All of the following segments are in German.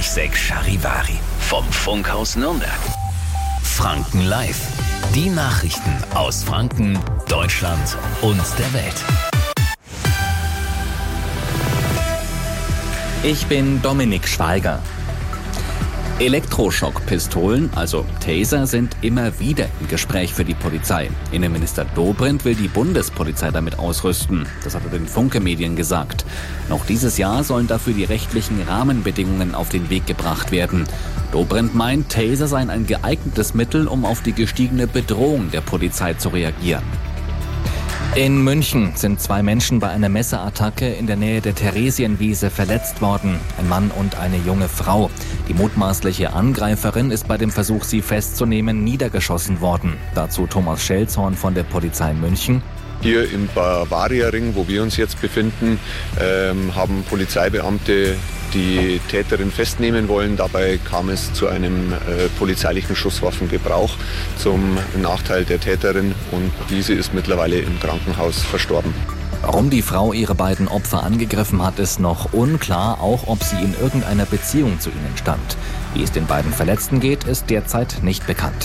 94.6 Charivari. Vom Funkhaus Nürnberg. Franken Live. Die Nachrichten aus Franken, Deutschland und der Welt. Ich bin Dominik Schweiger. Elektroschockpistolen, also Taser, sind immer wieder im Gespräch für die Polizei. Innenminister Dobrindt will die Bundespolizei damit ausrüsten. Das hat er den Funke-Medien gesagt. Noch dieses Jahr sollen dafür die rechtlichen Rahmenbedingungen auf den Weg gebracht werden. Dobrindt meint, Taser seien ein geeignetes Mittel, um auf die gestiegene Bedrohung der Polizei zu reagieren. In München sind 2 Menschen bei einer Messerattacke in der Nähe der Theresienwiese verletzt worden. Ein Mann und eine junge Frau. Die mutmaßliche Angreiferin ist bei dem Versuch, sie festzunehmen, niedergeschossen worden. Dazu Thomas Schelzhorn von der Polizei München. Hier im Bavaria-Ring, wo wir uns jetzt befinden, haben Polizeibeamte die Täterin festnehmen wollen. Dabei kam es zu einem polizeilichen Schusswaffengebrauch zum Nachteil der Täterin und diese ist mittlerweile im Krankenhaus verstorben. Warum die Frau ihre beiden Opfer angegriffen hat, ist noch unklar, auch ob sie in irgendeiner Beziehung zu ihnen stand. Wie es den beiden Verletzten geht, ist derzeit nicht bekannt.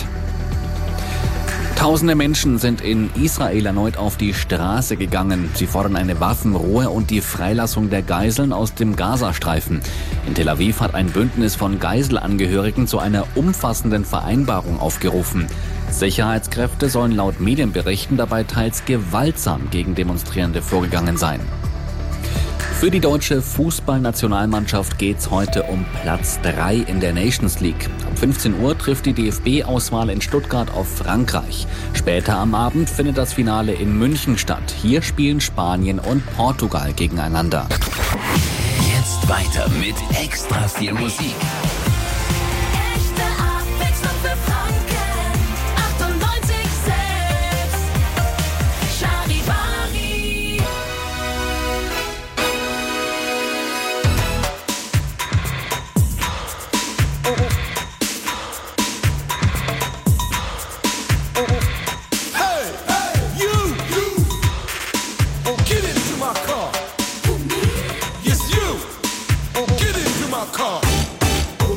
Tausende Menschen sind in Israel erneut auf die Straße gegangen. Sie fordern eine Waffenruhe und die Freilassung der Geiseln aus dem Gazastreifen. In Tel Aviv hat ein Bündnis von Geiselangehörigen zu einer umfassenden Vereinbarung aufgerufen. Sicherheitskräfte sollen laut Medienberichten dabei teils gewaltsam gegen Demonstrierende vorgegangen sein. Für die deutsche Fußballnationalmannschaft geht's heute um Platz 3 in der Nations League. Ab 15 Uhr trifft die DFB-Auswahl in Stuttgart auf Frankreich. Später am Abend findet das Finale in München statt. Hier spielen Spanien und Portugal gegeneinander. Jetzt weiter mit extra viel Musik. Get into my car.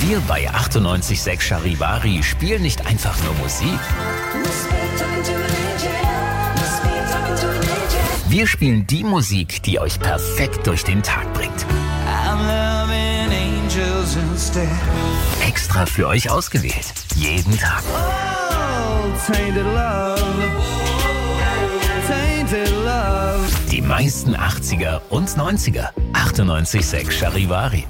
Wir bei 98.6 Charivari spielen nicht einfach nur Musik. Wir spielen die Musik, die euch perfekt durch den Tag bringt. Extra für euch ausgewählt. Jeden Tag. Die meisten 80er und 90er. 98.6 Charivari.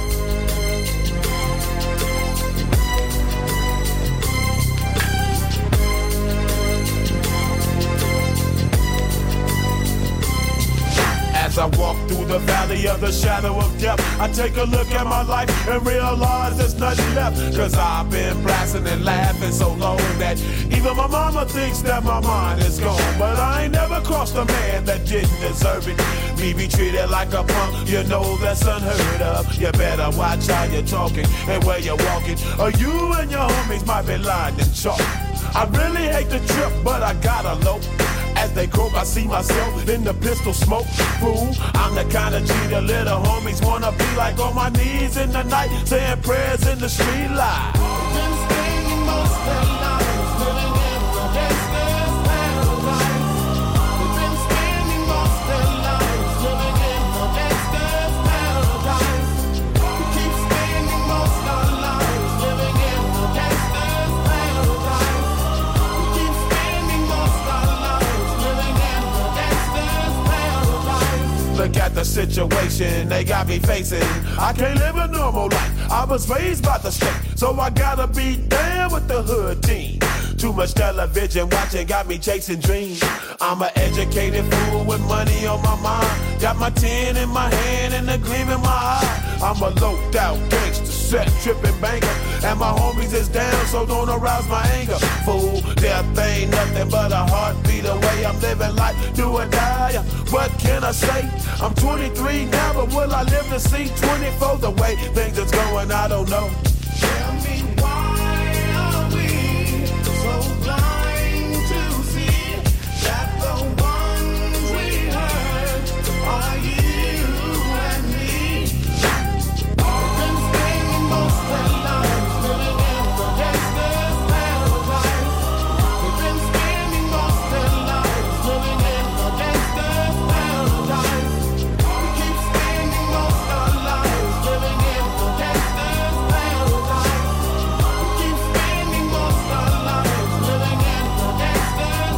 As I walk through the valley of the shadow of death, I take a look at my life and realize there's nothing left. Cause I've been blasting and laughing so long that even my mama thinks that my mind is gone. But I ain't never crossed a man that didn't deserve it. Me be treated like a punk, you know that's unheard of. You better watch how you're talking and where you're walking, or you and your homies might be lying in chalk. I really hate the trip, but I gotta low. As they croak, I see myself in the pistol smoke. Fool, I'm the kind of G the little homies wanna be like, on my knees in the night, saying prayers in the street light. Been spending most of their lives living in the gangster's paradise. We've been spending most of their lives living in the gangster's paradise. We keep spending most of our lives living in the gangster's paradise. We keep spending most of our lives living in the gangster's paradise. Look at the situation they got me facing. I can't live a normal life. I was raised by the state, so I gotta be down with the hood team. Too much television watching got me chasing dreams. I'm an educated fool with money on my mind. Got my 10 in my hand and a gleam in my eye. I'm a loped out gangster, set tripping banker, and my homies is down, so don't arouse my anger. Fool, death ain't nothing but a heartbeat away. I'm living life, do or die. What can I say? I'm 23 now, but will I live to see 24? The way things is going, I don't know. Tell me why are we so blind to see that the ones we hurt are you and me? We've been spending most of our lives living in the gangster's paradise. We've been spending most of our lives living in the gangster's paradise. We keep spending most of our lives living in the gangster's paradise. We keep spending most of our lives living in the gangster's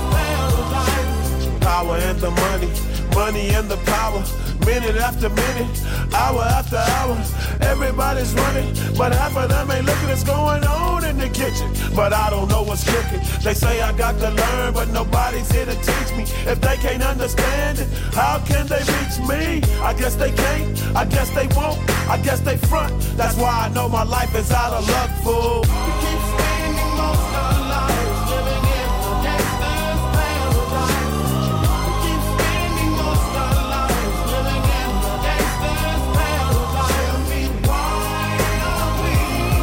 paradise. Power and the money, money and the power. Minute after minute, hour after hour, everybody's running, but half of them ain't looking what's going on in the kitchen. But I don't know what's cooking. They say I got to learn, but nobody's here to teach me. If they can't understand it, how can they reach me? I guess they can't, I guess they won't, I guess they front. That's why I know my life is out of luck, fool. We keep spending most of our lives living in the gangster's paradise. We keep spending most of our lives living in the gangster's paradise. Tell me why are we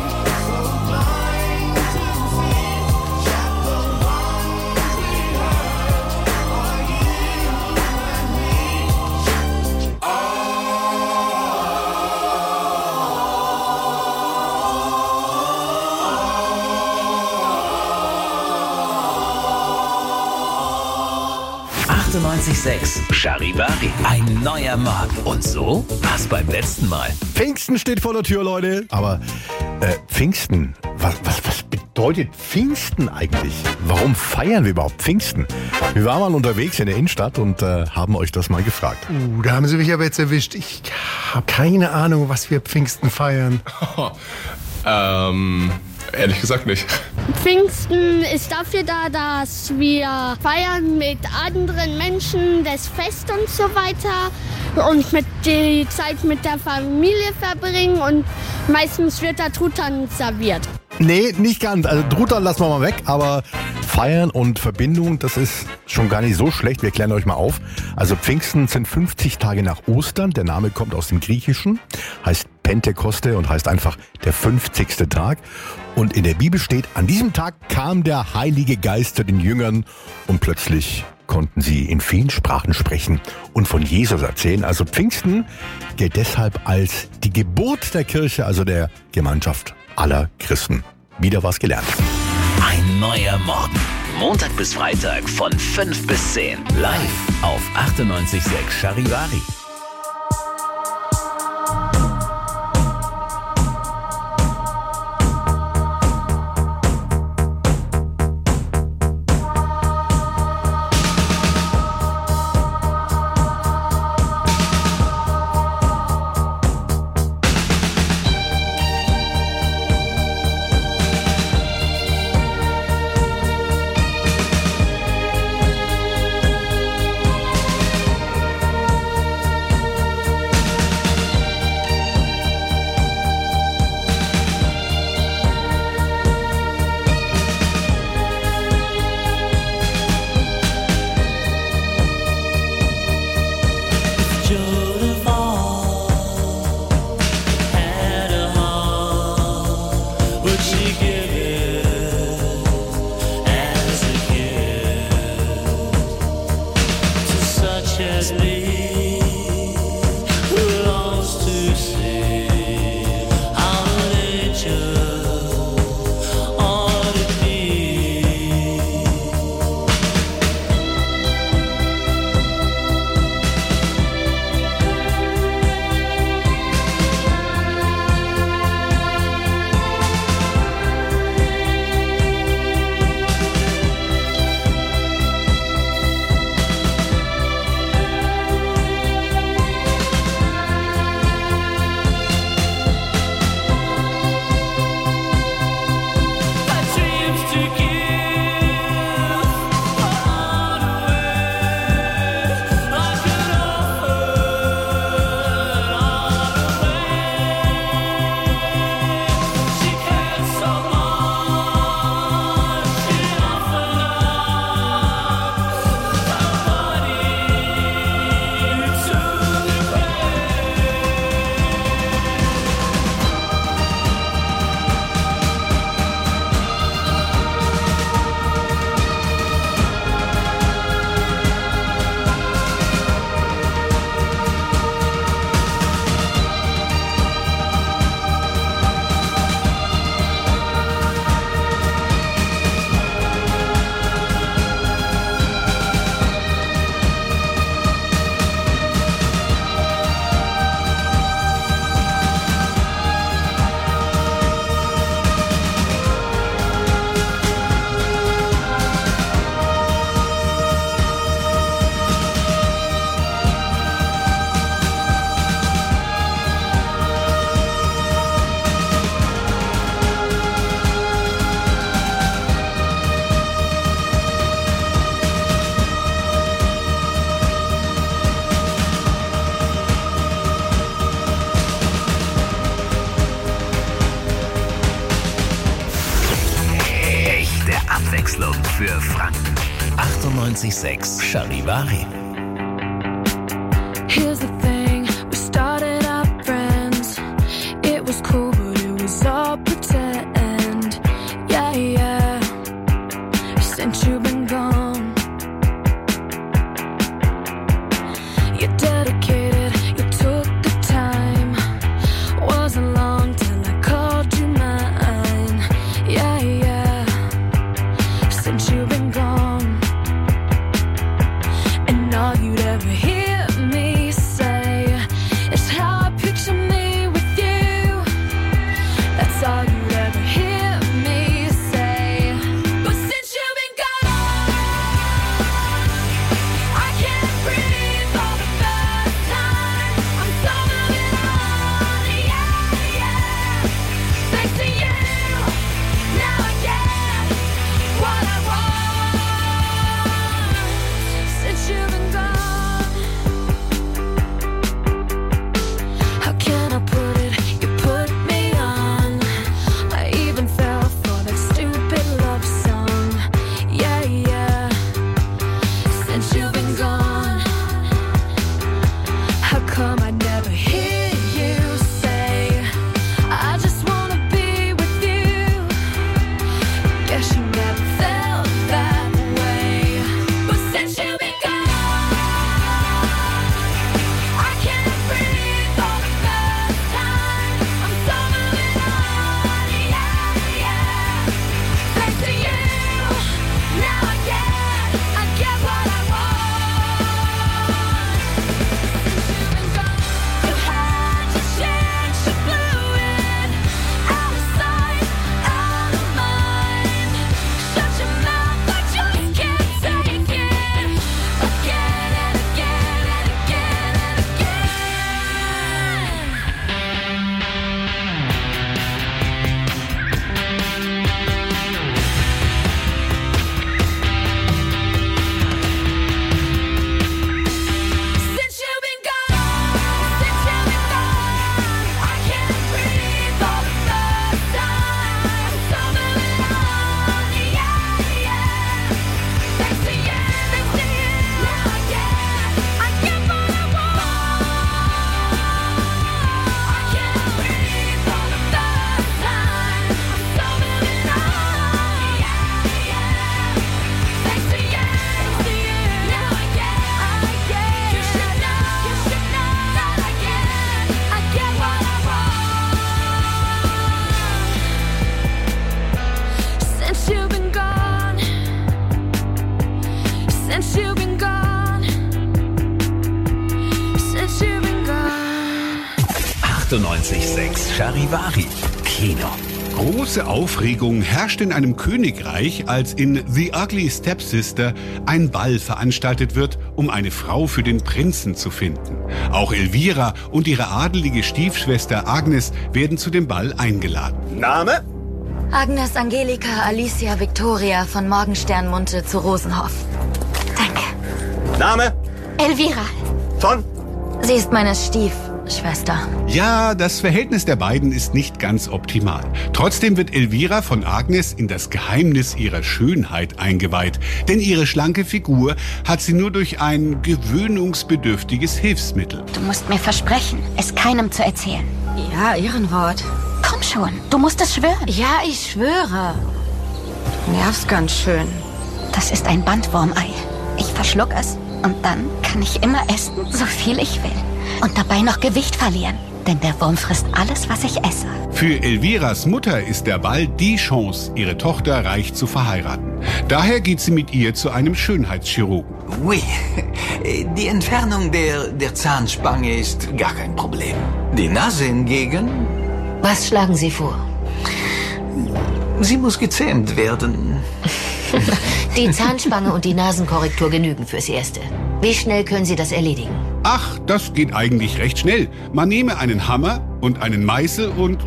so blind to see that the ones we hurt are you and me? Oh. 98.6 Charivari. Ein neuer Morgen. Und so war's beim letzten Mal. Pfingsten steht vor der Tür, Leute. Aber Pfingsten, was bedeutet Pfingsten eigentlich? Warum feiern wir überhaupt Pfingsten? Wir waren mal unterwegs in der Innenstadt und haben euch das mal gefragt. Da haben Sie mich aber jetzt erwischt. Ich habe keine Ahnung, was wir Pfingsten feiern. Ehrlich gesagt nicht. Pfingsten ist dafür da, dass wir feiern mit anderen Menschen, das Fest und so weiter und mit die Zeit mit der Familie verbringen und meistens wird da Truthahn serviert. Nee, nicht ganz. Also Truthahn lassen wir mal weg, aber Feiern und Verbindung, das ist schon gar nicht so schlecht. Wir klären euch mal auf. Also Pfingsten sind 50 Tage nach Ostern. Der Name kommt aus dem Griechischen, heißt Pentekoste und heißt einfach der 50. Tag. Und in der Bibel steht, an diesem Tag kam der Heilige Geist zu den Jüngern und plötzlich konnten sie in vielen Sprachen sprechen und von Jesus erzählen. Also Pfingsten gilt deshalb als die Geburt der Kirche, also der Gemeinschaft aller Christen. Wieder was gelernt. Ein neuer Morgen. Montag bis Freitag von 5 bis 10. Live auf 98.6 Charivari. Abwechslung für Franken. 98.6 Charivari. Here's the thing, we started out friends. It was cool, but it was all pretend. Yeah, yeah, since you've been gone. You're dedicated, you took the time. Wasn't long till I called you mine. Yeah, yeah, since you've been gone. And all you'd ever hear me say 98,6 Charivari. Kino. Große Aufregung herrscht in einem Königreich, als in The Ugly Stepsister ein Ball veranstaltet wird, um eine Frau für den Prinzen zu finden. Auch Elvira und ihre adelige Stiefschwester Agnes werden zu dem Ball eingeladen. Name? Agnes Angelika Alicia Victoria von Morgensternmunde zu Rosenhof. Danke. Name? Elvira. Von? Sie ist meine Stiefschwester. Ja, das Verhältnis der beiden ist nicht ganz optimal. Trotzdem wird Elvira von Agnes in das Geheimnis ihrer Schönheit eingeweiht. Denn ihre schlanke Figur hat sie nur durch ein gewöhnungsbedürftiges Hilfsmittel. Du musst mir versprechen, es keinem zu erzählen. Ja, Ehrenwort. Komm schon, du musst es schwören. Ja, ich schwöre. Du nervst ganz schön. Das ist ein Bandwurmei. Ich verschluck es und dann kann ich immer essen, so viel ich will. Und dabei noch Gewicht verlieren. Denn der Wurm frisst alles, was ich esse. Für Elviras Mutter ist der Ball die Chance, ihre Tochter reich zu verheiraten. Daher geht sie mit ihr zu einem Schönheitschirurgen. Oui, die Entfernung der Zahnspange ist gar kein Problem. Die Nase hingegen... Was schlagen Sie vor? Sie muss gezähmt werden. Die Zahnspange und die Nasenkorrektur genügen fürs Erste. Wie schnell können Sie das erledigen? Ach, das geht eigentlich recht schnell. Man nehme einen Hammer und einen Meißel und...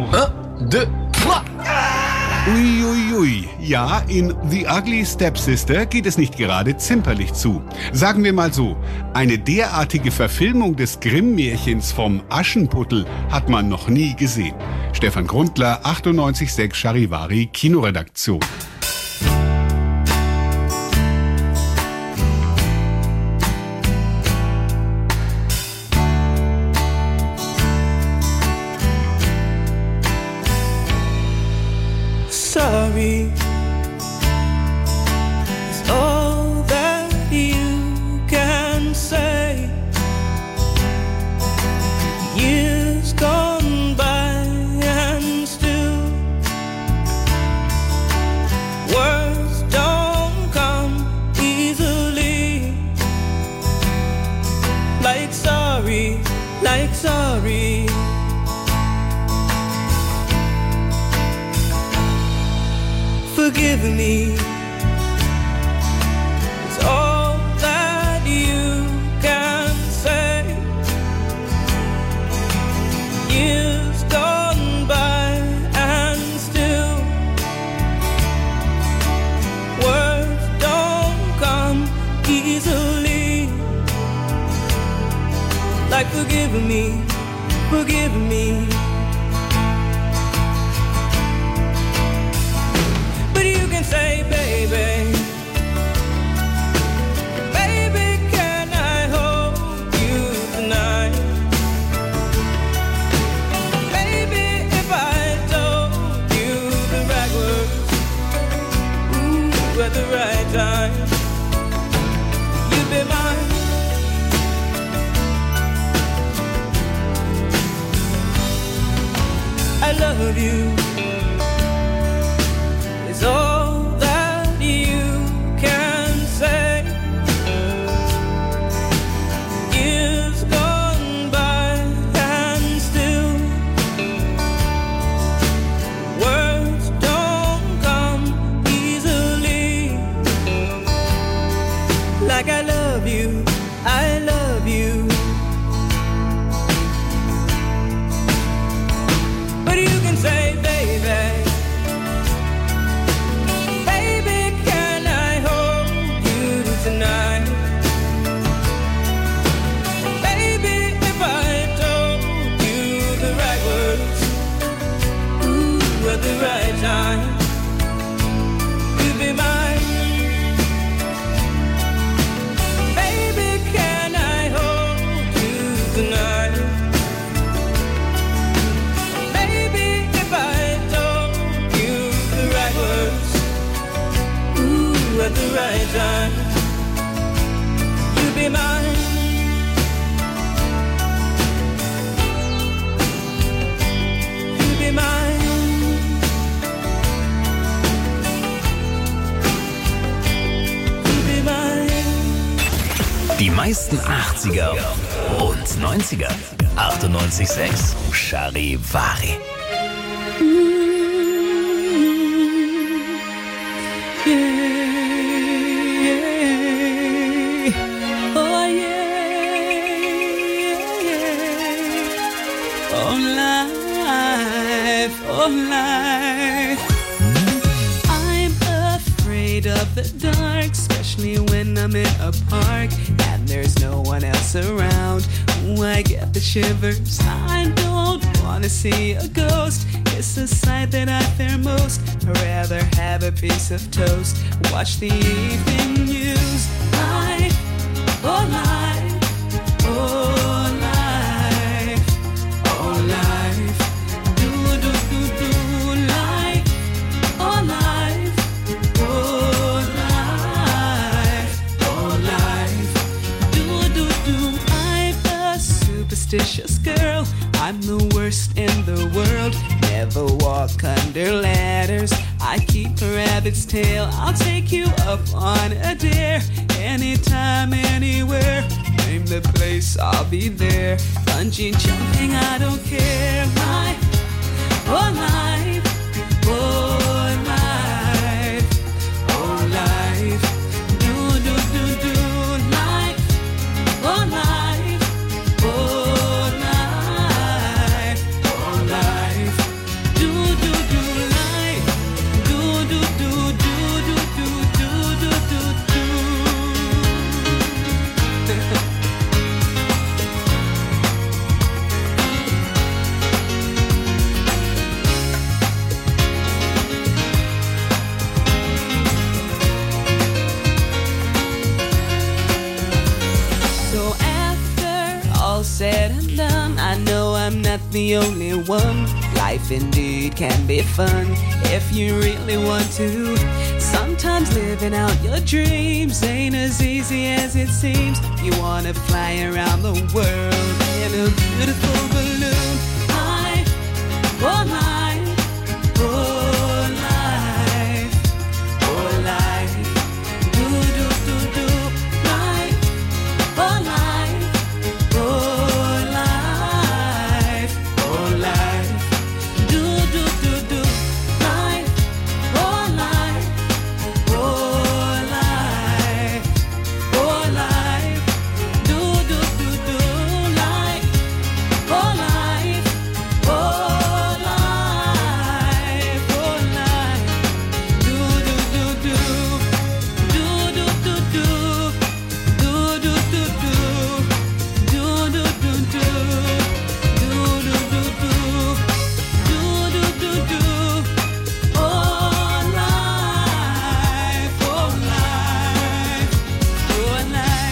Uiuiui. Ja, in The Ugly Stepsister geht es nicht gerade zimperlich zu. Sagen wir mal so, eine derartige Verfilmung des Grimm-Märchens vom Aschenputtel hat man noch nie gesehen. Stefan Grundler, 98,6 Charivari, Kinoredaktion. Sorry is all that you can say. Years gone by and still words don't come easily. Like sorry, like sorry. Forgive me, it's all that you can say. Years gone by and still words don't come easily. Like forgive me, forgive me. Say, baby, baby, can I hold you tonight? Baby, if I told you the right words, ooh, at the right time, you'd be mine. I love you. It's all like I love you, I love you. But you can say, baby, baby, can I hold you tonight? Baby, if I told you the right words, ooh, at the right time, you'd be mine. At the right time, you'll be mine. You'll be mine. You'll be mine. Die meisten 80er Und 90er. 98,6 Charivari. I'm afraid of the dark, especially when I'm in a park and there's no one else around. Ooh, I get the shivers. I don't wanna see a ghost. It's the sight that I fear most. I'd rather have a piece of toast, watch the evening news. Life, oh life, oh life, oh life. Do do do do life, oh life, oh life, oh life. Do do do. I'm a superstitious girl. I'm the worst in the world. Never walk under ladders. I keep a rabbit's tail. I'll take you up on a dare. Anytime, anywhere. Name the place, I'll be there. Bungee jumping, I don't care. Life, oh life, oh life, oh life. Do do do do life, oh life, oh life, oh life. Do do do life, do do do do do do do do do. So after all said and done, I know I'm not the only one. Life indeed can be fun if you really want to. Sometimes living out your dreams ain't as easy as it seems. You wanna fly around the world in a beautiful balloon. Life, oh life, oh life, oh life. Do do do do life, oh life, oh life, oh life. Do do do do life, oh life, oh life, oh life. Do do do do life, oh life, oh life, oh life. Do do do do, do do do do, do do do do, do do do do, do do do do. Do do do do, oh life, oh life, oh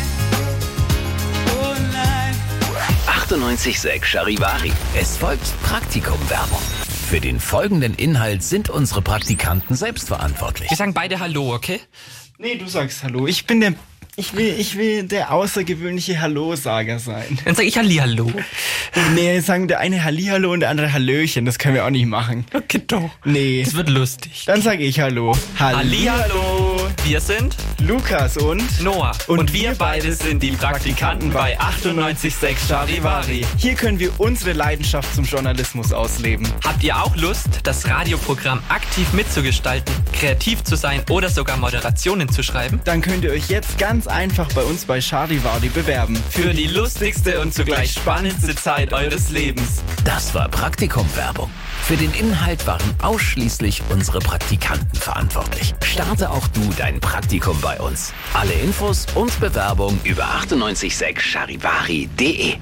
life, oh life. 98,6 Charivari. Es folgt Praktikumwerbung. Für den folgenden Inhalt sind unsere Praktikanten selbst verantwortlich. Wir sagen beide Hallo, okay? Nee, du sagst Hallo. Ich will der außergewöhnliche Hallo-Sager sein. Dann sag ich Hallihallo. Nee, sagen der eine Hallihallo und der andere Hallöchen. Das können wir auch nicht machen. Okay, doch. Nee. Das wird lustig. Dann sage ich Hallo. Hallihallo. Wir sind Lukas und Noah. Und wir beide sind die Praktikanten bei 98,6 Charivari. Hier können wir unsere Leidenschaft zum Journalismus ausleben. Habt ihr auch Lust, das Radioprogramm aktiv mitzugestalten, kreativ zu sein oder sogar Moderationen zu schreiben? Dann könnt ihr euch jetzt ganz einfach bei uns bei Charivari bewerben. Für die lustigste und zugleich spannendste Zeit eures Lebens. Das war Praktikumwerbung. Für den Inhalt waren ausschließlich unsere Praktikanten verantwortlich. Starte auch du dein Praktikum bei uns. Alle Infos und Bewerbung über 98,6charivari.de.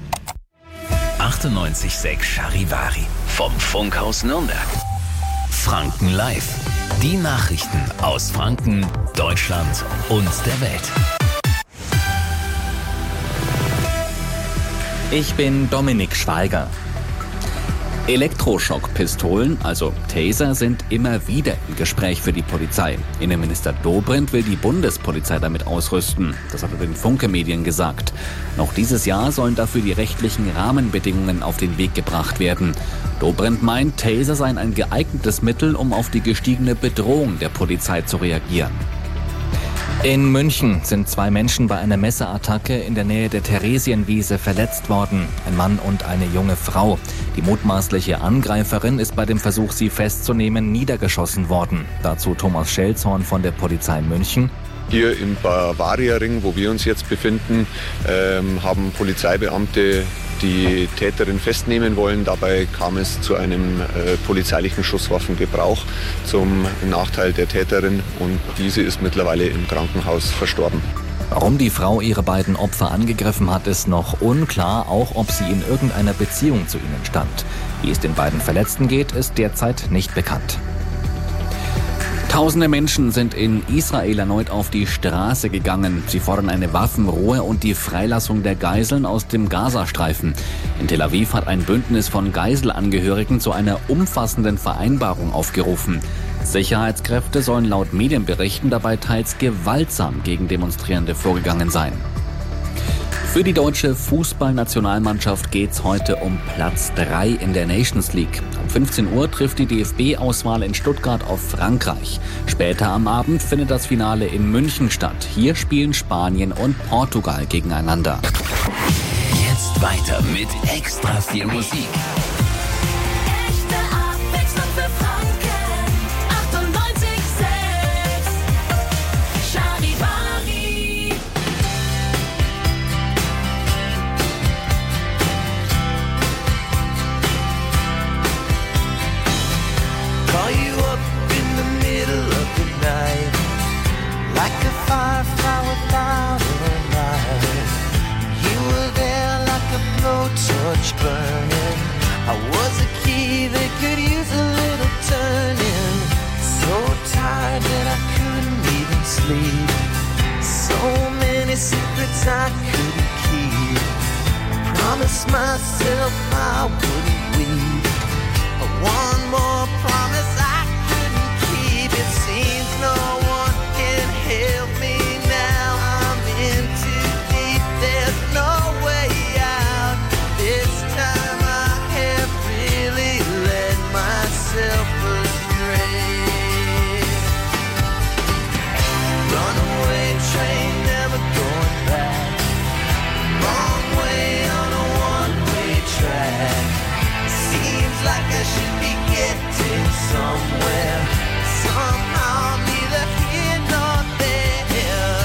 98,6 Charivari vom Funkhaus Nürnberg. Franken Live. Die Nachrichten aus Franken, Deutschland und der Welt. Ich bin Dominik Schweiger. Elektroschockpistolen, also Taser, sind immer wieder im Gespräch für die Polizei. Innenminister Dobrindt will die Bundespolizei damit ausrüsten. Das hat er den Funke-Medien gesagt. Noch dieses Jahr sollen dafür die rechtlichen Rahmenbedingungen auf den Weg gebracht werden. Dobrindt meint, Taser seien ein geeignetes Mittel, um auf die gestiegene Bedrohung der Polizei zu reagieren. In München sind 2 Menschen bei einer Messerattacke in der Nähe der Theresienwiese verletzt worden. Ein Mann und eine junge Frau. Die mutmaßliche Angreiferin ist bei dem Versuch, sie festzunehmen, niedergeschossen worden. Dazu Thomas Schelzhorn von der Polizei München. Hier im Bavaria-Ring, wo wir uns jetzt befinden, haben Polizeibeamte die Täterin festnehmen wollen. Dabei kam es zu einem polizeilichen Schusswaffengebrauch zum Nachteil der Täterin und diese ist mittlerweile im Krankenhaus verstorben. Warum die Frau ihre beiden Opfer angegriffen hat, ist noch unklar, auch ob sie in irgendeiner Beziehung zu ihnen stand. Wie es den beiden Verletzten geht, ist derzeit nicht bekannt. Tausende Menschen sind in Israel erneut auf die Straße gegangen. Sie fordern eine Waffenruhe und die Freilassung der Geiseln aus dem Gazastreifen. In Tel Aviv hat ein Bündnis von Geiselangehörigen zu einer umfassenden Vereinbarung aufgerufen. Sicherheitskräfte sollen laut Medienberichten dabei teils gewaltsam gegen Demonstrierende vorgegangen sein. Für die deutsche Fußballnationalmannschaft geht's heute um Platz 3 in der Nations League. Um 15 Uhr trifft die DFB-Auswahl in Stuttgart auf Frankreich. Später am Abend findet das Finale in München statt. Hier spielen Spanien und Portugal gegeneinander. Jetzt weiter mit extra viel Musik. Echte Abwechslung für Franken. 98,6. Charivari. Call you up in the middle of the night, like a firefly without a light. You were there like a blowtorch burning. I was a key that could use a little turning. So tired that I couldn't even sleep. So many secrets I couldn't keep. I promised myself I wouldn't weep. One more promise I couldn't keep. It seems no one can help me now. I'm in too deep, there's no way out. This time I have really led myself astray. Runaway train, never going back. Wrong way on a one-way track. Seems like I should be getting somewhere. Somehow neither here nor there.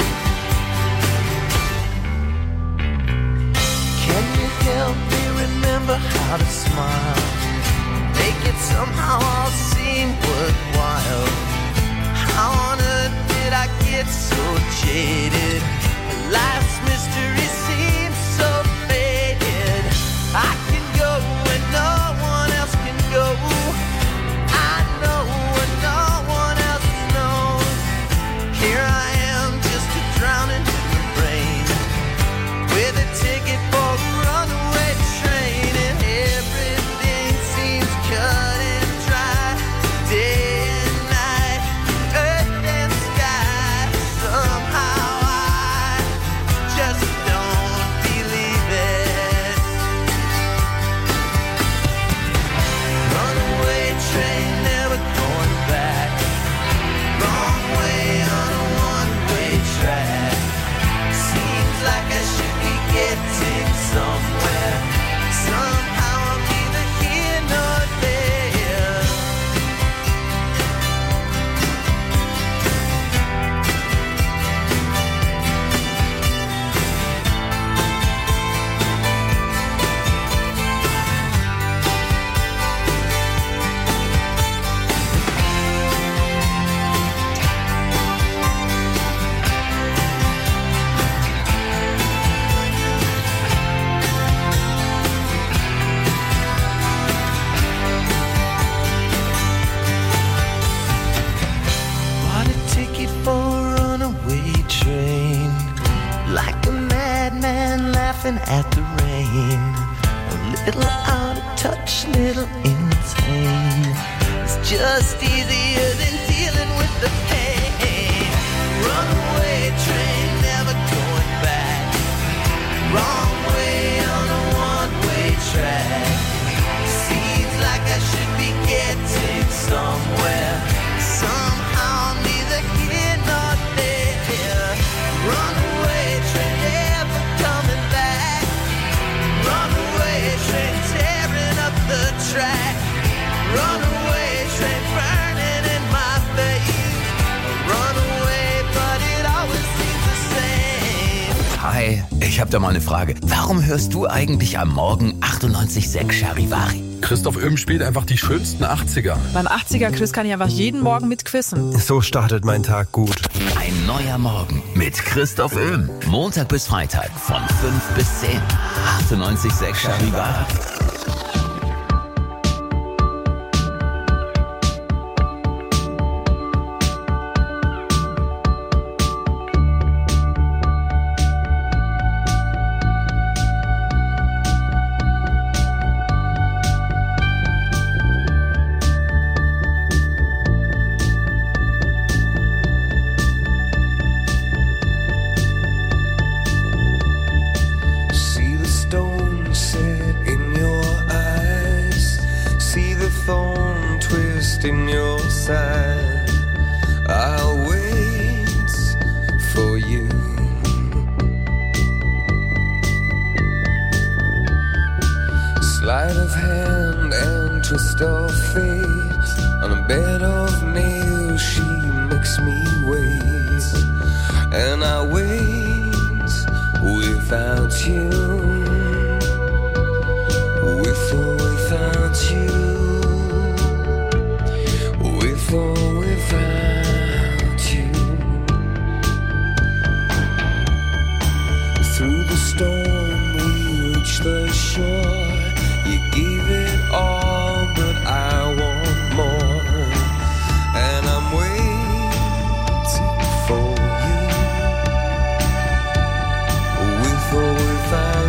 Can you help me remember how to smile? Make it somehow all seem worthwhile. How on earth did I get so jaded? Life's mystery seems so faded. I can go where no one else can go. I know where no one else knows. Here I am, just a drowning in the rain, with a ticket for a runaway train, and everything seems cut and dry. Day and night, earth and sky. Somehow I just don't believe it. Runaway train, never going back. Wrong way on a one-way track. Seems like I should be getting somewhere. Somehow I'm neither here nor there. Bought a ticket for a runaway train, like a madman laughing at the rain. A little out of touch, little insane. It's just easier than dealing with the pain. Runaway train, never going back. Wrong way on a one-way track. Seems like I should be getting somewhere. Somehow neither here nor there. habe da mal eine Frage. Warum hörst du eigentlich am Morgen 98.6 Charivari? Christoph Öhm spielt einfach die schönsten 80er. Beim 80er-Quiz kann ich einfach jeden Morgen mitquissen. So startet mein Tag gut. Ein neuer Morgen mit Christoph Öhm. Montag bis Freitag von 5 bis 10. 98.6 Charivari. In your side, I'll wait for you. Sleight of hand and twist of fate. On a bed of nails, she makes me wait, and I wait without you, with or without you. With or without you. Through the storm we reach the shore. You gave it all, but I want more. And I'm waiting for you. With or without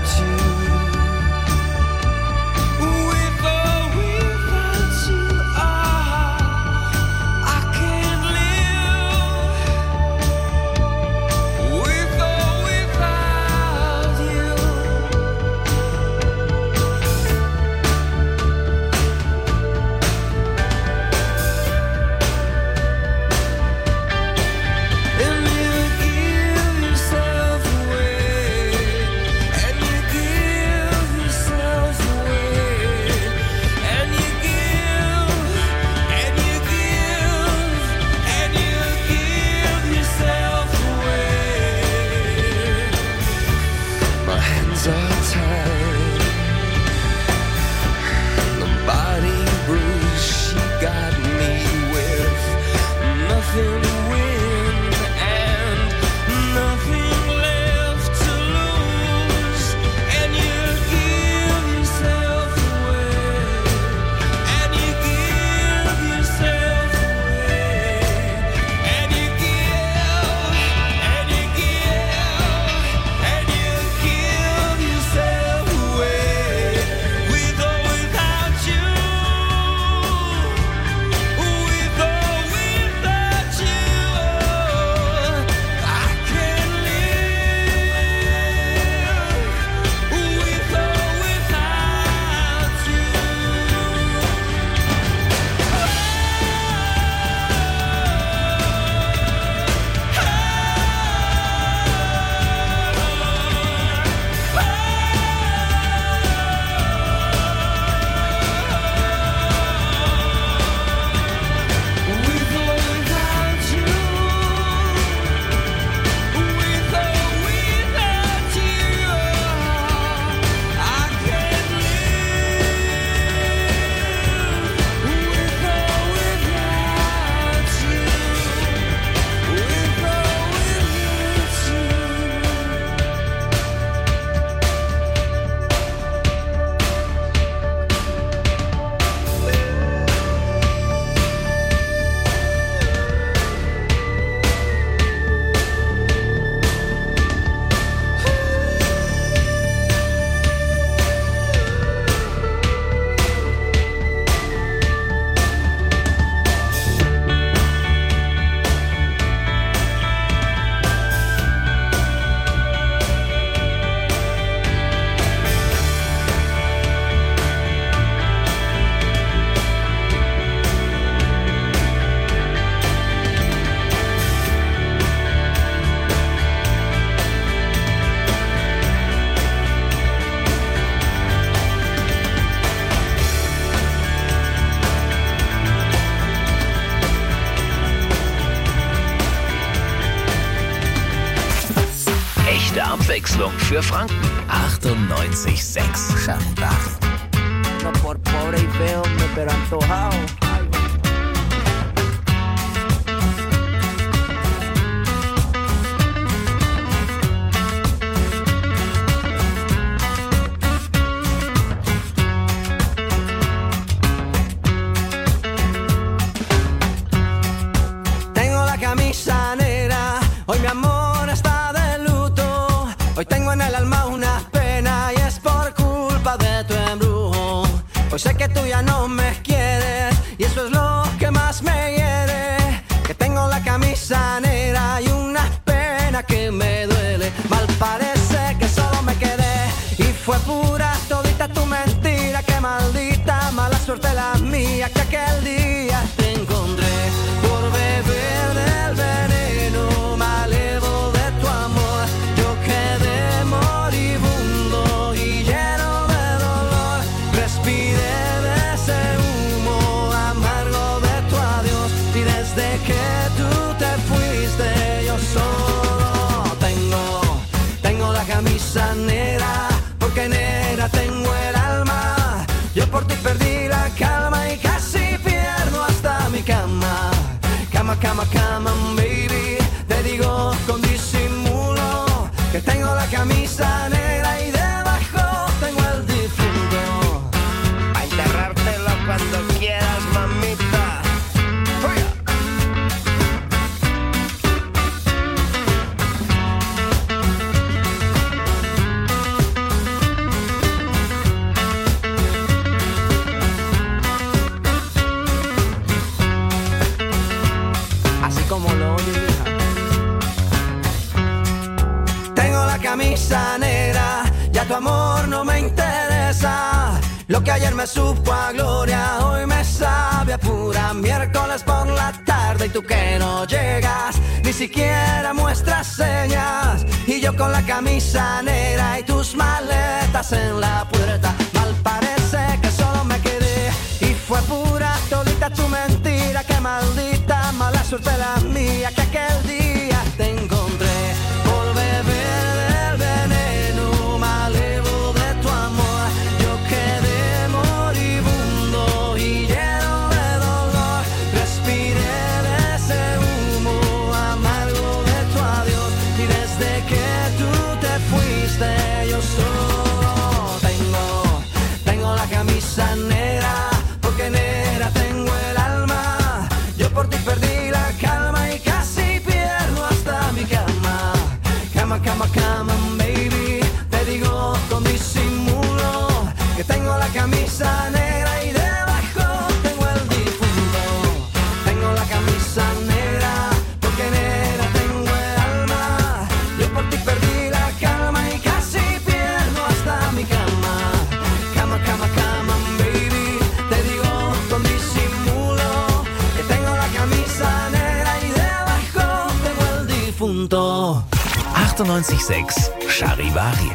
Abwechslung für Franken. 98,6 Charivari. No por pobre y feo, pero antojado. Tengo la camisa negra, hoy mi amor está de luto. Hoy tengo en el alma una pena y es por culpa de tu embrujo. Hoy sé que tú ya no me quieres y eso es lo que más me hiere. Que tengo la camisa negra y una pena que me duele. Mal parece que solo me quedé y fue pura todita tu mentira. Que maldita mala suerte la mía que aquel día te encontré. Por beber del veneno malevo de tu amor, yo quedé moribundo y lleno de dolor. Respiré de ese humo amargo de tu adiós y desde que tú te fuiste yo solo tengo la camisa negra, porque negra tengo el alma. Yo por ti perdí la calma y casi pierdo hasta mi cama. Cama, cama, cama, baby. Te digo con disimulo que tengo la camisa negra y debajo tengo el difunto. A enterrártelo cuando quieras, mamita. Así como lo oyes, hija. Tengo la camisa negra, ya tu amor no me interesa. Lo que ayer me supo a gloria, hoy me sabe a pura miércoles por la tarde. Y tú que no llegas, ni siquiera muestras señas. Y yo con la camisa negra y tus maletas en la puerta. Mal parece que solo me quedé y fue pura todita tu mentira. Que maldita mala suerte la mía que aquel día te encontré. Por beber del veneno malevo de tu amor, yo quedé moribundo y lleno de dolor. Respiré de ese humo amargo de tu adiós y desde que tú te fuiste yo solo tengo la camisa negra, porque negra tengo el alma. Yo por ti perdí la calma y casi pierdo hasta mi cama. Cama, cama, cama, baby. Te digo con disimulo que tengo la camisa negra y debajo tengo el difunto. Tengo la camisa negra, porque negra tengo el alma. Yo por ti perdí la calma y casi pierdo hasta mi cama. Cama, cama, cama, baby. Te digo con disimulo que tengo la camisa negra y debajo tengo el difunto. 98,6 Charivari.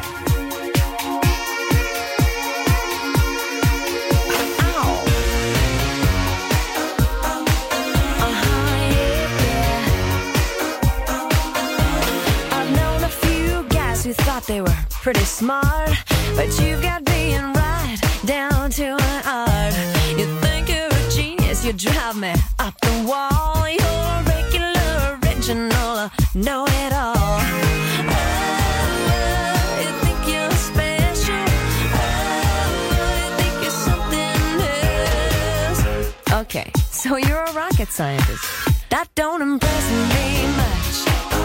I've known a few guys who thought they were pretty smart, but you've got being right down to an art. You think you're a genius, you drive me up the wall. You're a regular, original, know-it-all. You think you're special. You think you're something else. Okay, so you're a rocket scientist. That don't impress me much.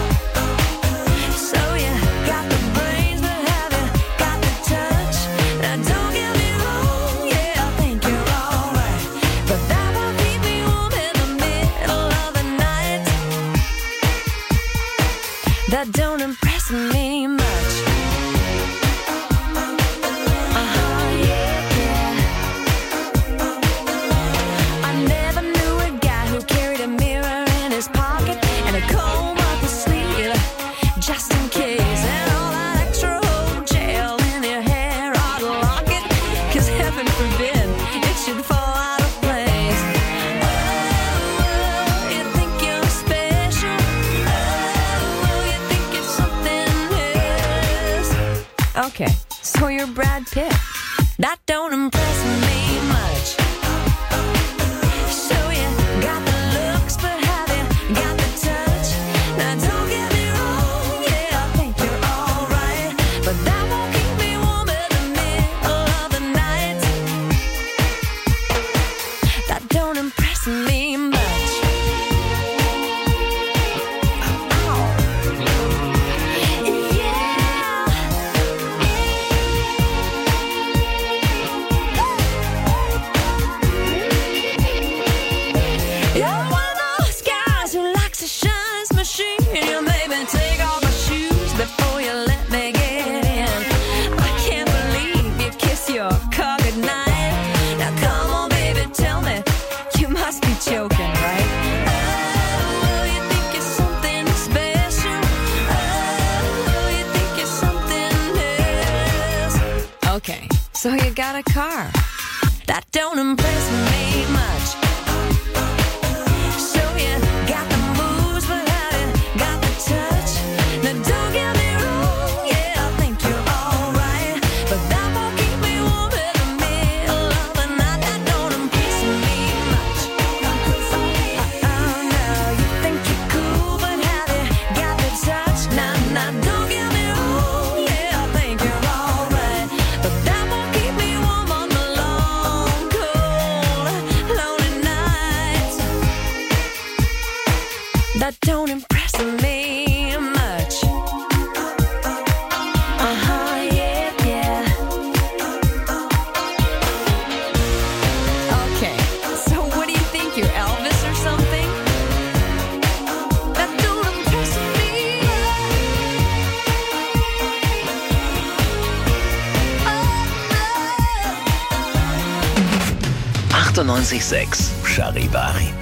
So you got the brains, but have you got the touch? Now don't get me wrong, yeah, I think you're alright, but that won't keep me warm in the middle of the night. That don't impress me much. I never knew a guy who carried a mirror in his pocket and a comb up his sleeve, just in case. And all that extra old gel in your hair, I'd lock it, 'cause heaven forbid it should fall out of place. Oh, you think you're special. Oh, you think you're something pit. That don't impress me much. So you got the looks, but have you got the touch? Now don't get me wrong, yeah, I think you're alright, but that won't keep me warm in the middle of the night. That don't impress me much. So you got a car. That don't impress me much. So you got the moves, but have you got the touch? Now don't get me wrong, yeah, I think you're alright, but that won't keep me warm in the middle of the night. That don't impress me much. Oh no, you think you're cool, but have you got the touch? Now don't get me wrong, yeah, I think you're alright, but that won't keep me warm on the long, cold, lonely nights. That don't impress me much. Yeah, yeah. Okay, so what do you think? You're Elvis or something? That don't impress me. 98.6 Charivari.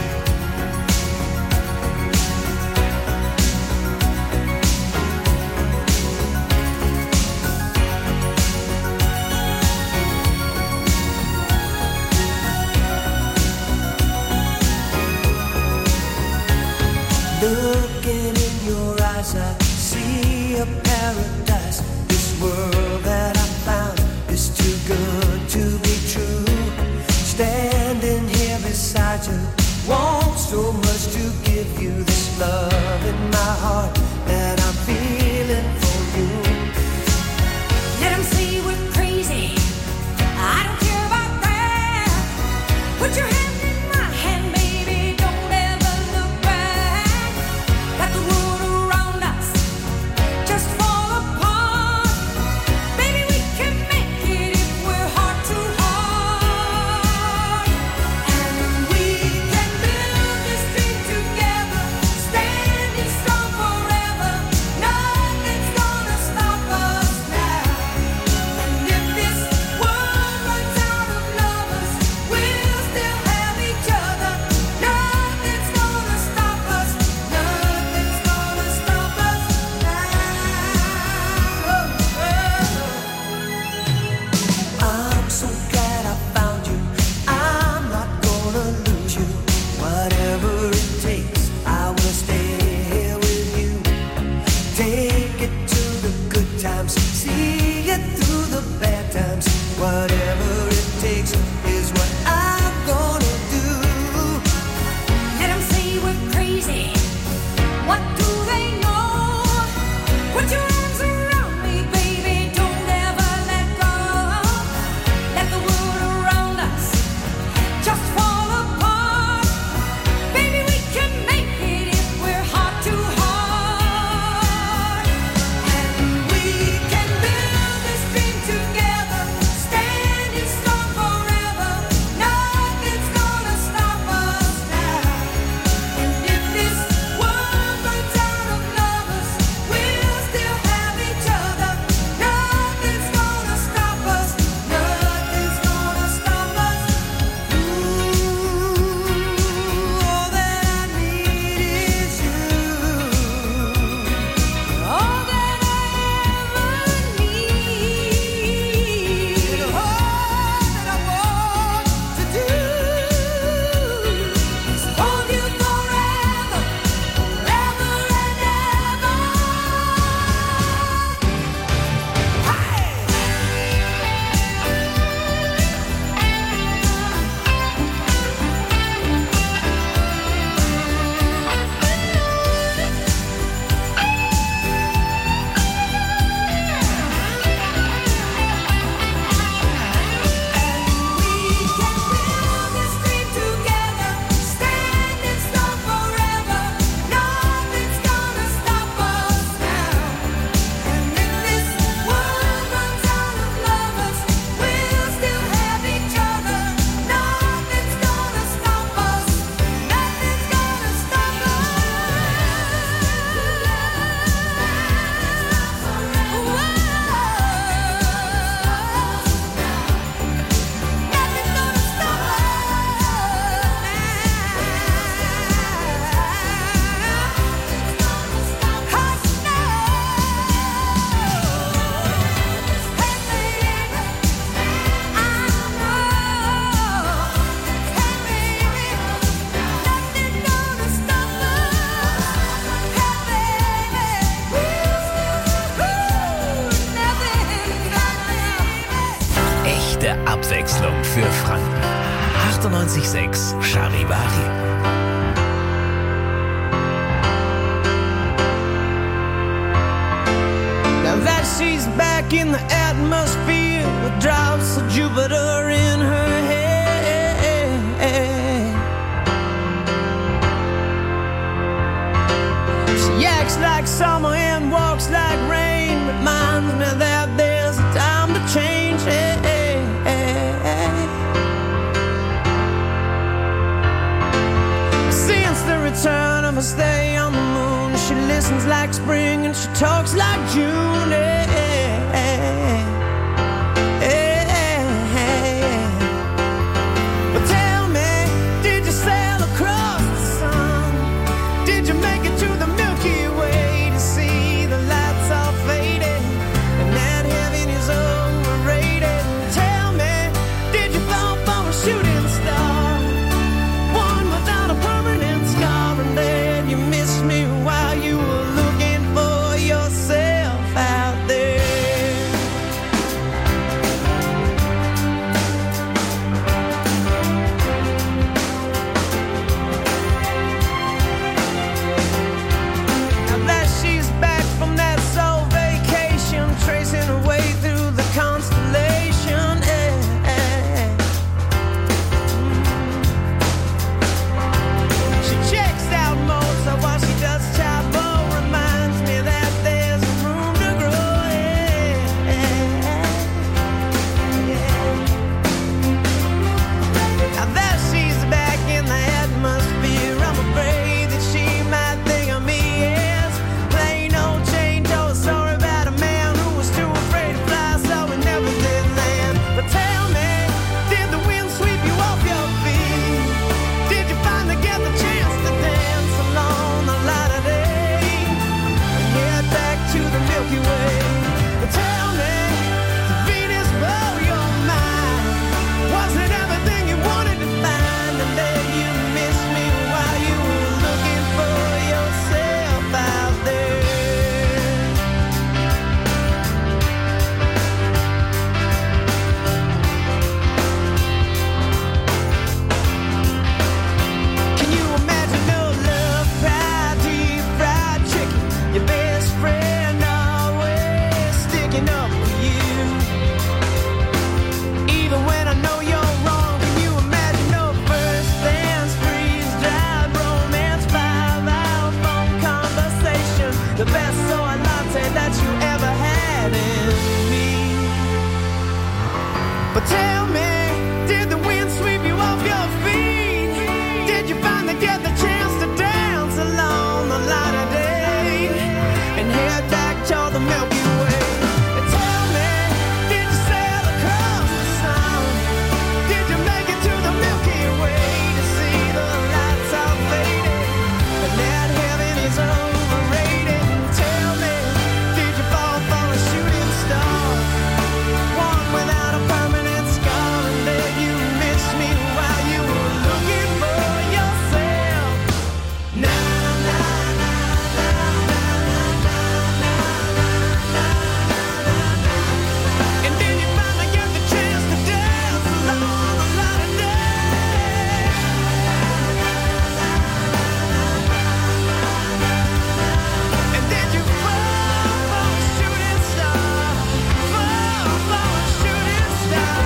Looking in your eyes, I see a paradise. This world that I found is too good to be true. Standing here beside you, want so much to give you this love in my heart that I'm feeling for you. Let 'em say we're crazy. I don't care about that. Put your hand in my hand, baby. Don't ever look back. Let the world around us just fall apart. Baby, we can make it if we're heart to heart. And we can build this dream. für Franken. 98.6 Charivari. Now that she's back in the atmosphere with drops of Jupiter in her head. She acts like summer and walks like rain. Reminds me that there's a time to change. Since the return of her stay on the moon, she listens like spring and she talks like June. But tell me, did you sail across the sun? Did you make it to the Milky Way to see the lights all faded and that heaven is overrated? Tell me, did you fall for a shooting star, one without a permanent scar, and then you missed me while you were looking for yourself out there? Now that she's back from that soul vacation, tracing her way through the constellation. She checks out Mozart while she does Chapo. Reminds me that there's room to grow. Now that she's back in the atmosphere, I'm afraid that she might think of me as plain old Jane told a story about a man who was too afraid to fly, so he never did land. But tell me, did the wind sweep you off your feet? Did you finally get the chance to dance along the light of day and head back to the Milky Way? But tell me, did Venus blow your mind? Was it everything you wanted to find? And then you missed me while you were looking for yourself out there. Can you imagine no love, pride, deep fried chicken? Your best friend always sticking up for you. Even when I know you're wrong, can you imagine no first dance, freeze-dried romance, 5-hour phone conversation, the best soy latte that you ever had in me? But tell me, did the wind sweep you off your feet? Did you finally get the chance to dance along the light of day and head back toward the Milky Way? And tell me, did you sail across the sun? Did you make it to the Milky Way to see the lights all faded and that heaven is overrated? Tell me, did you fall for a shooting star, one without a permanent scar, and then you missed me while you were looking for yourself? Na na na na na na na na. And then you finally get the chance to dance along the light of day. And then you fall for a shooting star, fall for a shooting star.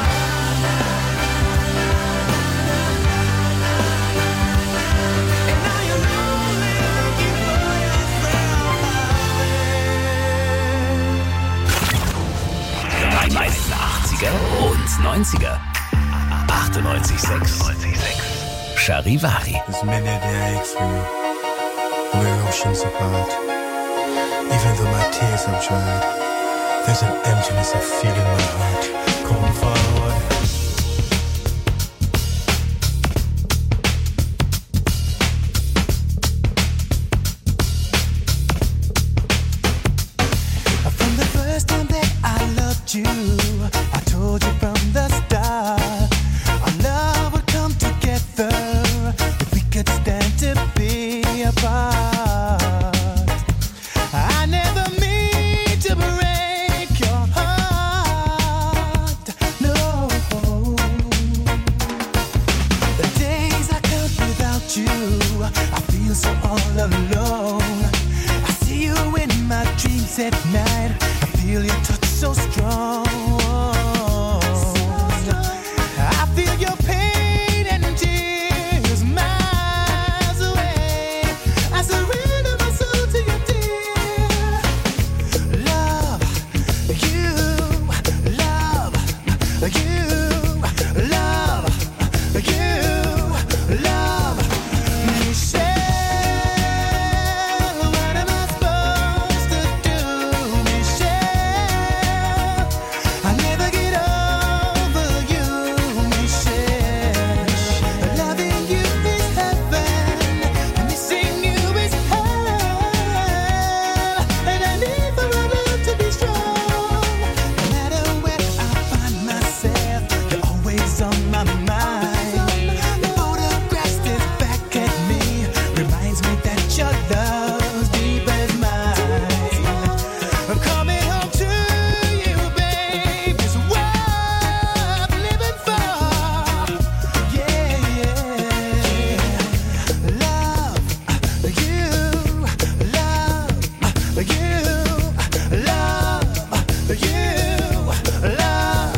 And now you're only looking for yourself out there. Die meisten 80er und 90er. 98.6 Charivari. There's many days for you. We're oceans apart. Even though my tears have dried, there's an emptiness I feel in my heart. Come forward. From the first time that I loved you, I told you from the start, our love would come together if we could stand to be apart. I never mean to break your heart. No, feeling so all alone. I see you in my dreams at night. I feel your touch so strong. I feel your pain and tears miles away. I surrender my soul to you, dear. Love you, love you, love you, love Michelle. What am I supposed to do, Michelle? I never get over you, Michelle. Loving you is heaven, missing you is hell. And I need for our love to be strong. No matter where I find myself, you're always on my mind. The photograph stares back at me, reminds me that your love's deep as mine. Coming home to you, babe, is what I'm living for. Yeah, yeah. Love you, love you, love you, love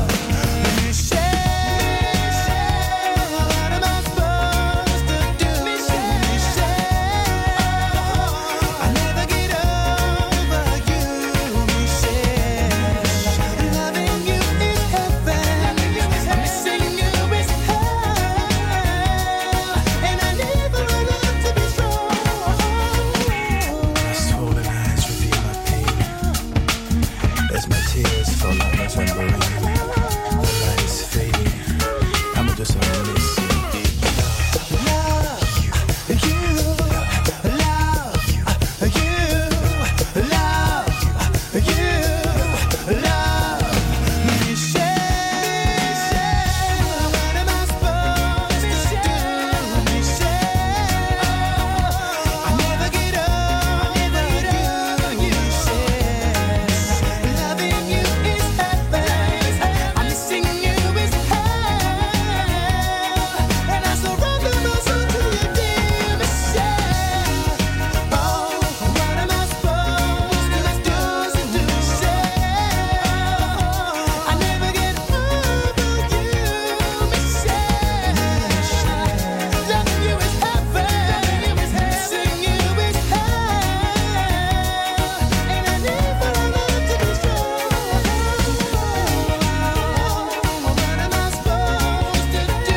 Michelle. What am I supposed to do, Michelle? I never get over you, Michelle. Loving you is heaven, missing you is hell, and I need for our love to be strong. Swollen eyes reveal my pain as my tears fall like a tambourine. The light is fading. I'm just a miss. Love you, love you, love you, love Michelle. What am I supposed to do, Michelle? I never get over you, Michelle. Loving you is heaven, I'm missing you is hell, and I surrender my soul to you, dear Michelle. Oh, what am I supposed to do, Michelle? I never get over you, Michelle. Loving you is heaven, missing you is hell, and I need for our love to be strong. What am I supposed to do,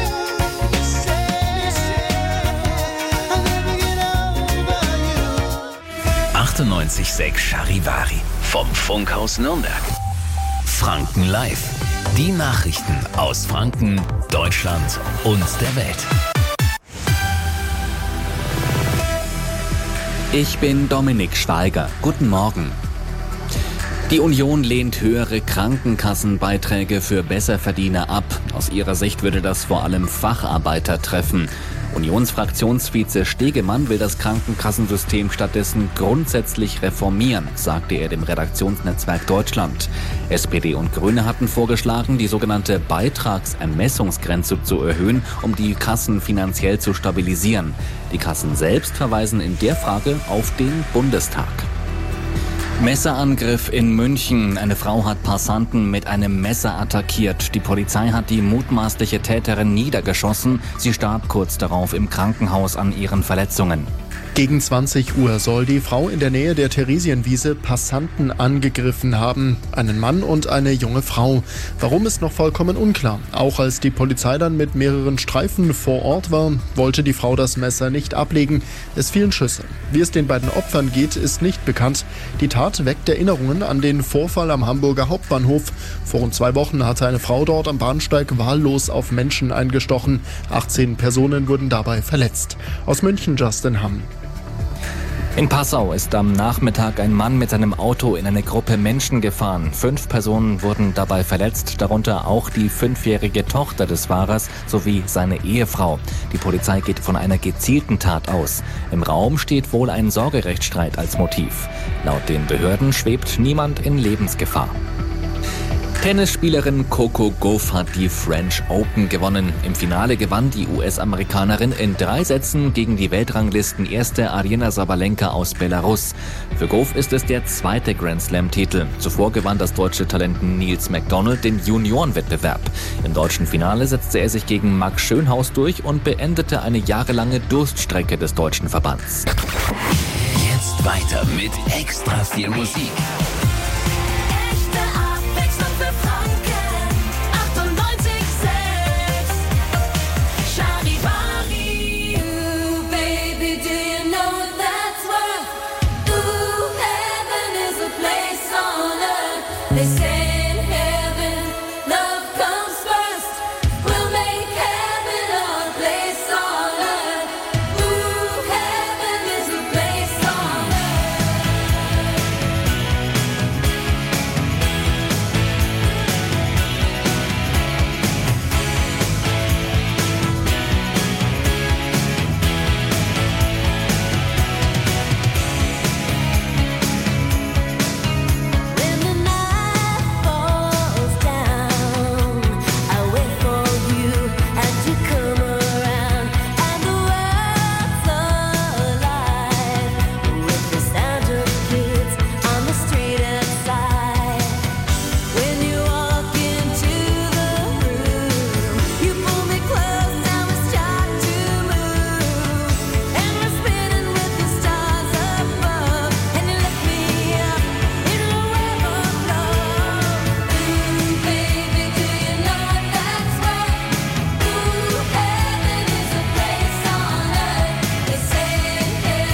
Michelle? I never get over you. 98,6 Charivari vom Funkhaus Nürnberg. Franken Live. Die Nachrichten aus Franken, Deutschland und der Welt. Ich bin Dominik Schweiger. Guten Morgen. Die Union lehnt höhere Krankenkassenbeiträge für Besserverdiener ab. Aus ihrer Sicht würde das vor allem Facharbeiter treffen. Unionsfraktionsvize Stegemann will das Krankenkassensystem stattdessen grundsätzlich reformieren, sagte er dem Redaktionsnetzwerk Deutschland. SPD und Grüne hatten vorgeschlagen, die sogenannte Beitragsermessungsgrenze zu erhöhen, um die Kassen finanziell zu stabilisieren. Die Kassen selbst verweisen in der Frage auf den Bundestag. Messerangriff in München. Eine Frau hat Passanten mit einem Messer attackiert. Die Polizei hat die mutmaßliche Täterin niedergeschossen. Sie starb kurz darauf im Krankenhaus an ihren Verletzungen. Gegen 20 Uhr soll die Frau in der Nähe der Theresienwiese Passanten angegriffen haben. Einen Mann und eine junge Frau. Warum ist noch vollkommen unklar. Auch als die Polizei dann mit mehreren Streifen vor Ort war, wollte die Frau das Messer nicht ablegen. Es fielen Schüsse. Wie es den beiden Opfern geht, ist nicht bekannt. Die Tat weckt Erinnerungen an den Vorfall am Hamburger Hauptbahnhof. Vor rund 2 Wochen hatte eine Frau dort am Bahnsteig wahllos auf Menschen eingestochen. 18 Personen wurden dabei verletzt. Aus München Justin Hamm. In Passau ist am Nachmittag ein Mann mit seinem Auto in eine Gruppe Menschen gefahren. 5 Personen wurden dabei verletzt, darunter auch die 5-jährige Tochter des Fahrers sowie seine Ehefrau. Die Polizei geht von einer gezielten Tat aus. Im Raum steht wohl ein Sorgerechtsstreit als Motiv. Laut den Behörden schwebt niemand in Lebensgefahr. Tennisspielerin Coco Gauff hat die French Open gewonnen. Im Finale gewann die US-Amerikanerin in 3 Sätzen gegen die Weltranglisten-Erste Aryna Sabalenka aus Belarus. Für Gauff ist es der 2. Grand-Slam-Titel. Zuvor gewann das deutsche Talent Niels McDonald den Juniorenwettbewerb. Im deutschen Finale setzte er sich gegen Max Schönhaus durch und beendete eine jahrelange Durststrecke des deutschen Verbands. Jetzt weiter mit extra viel Musik.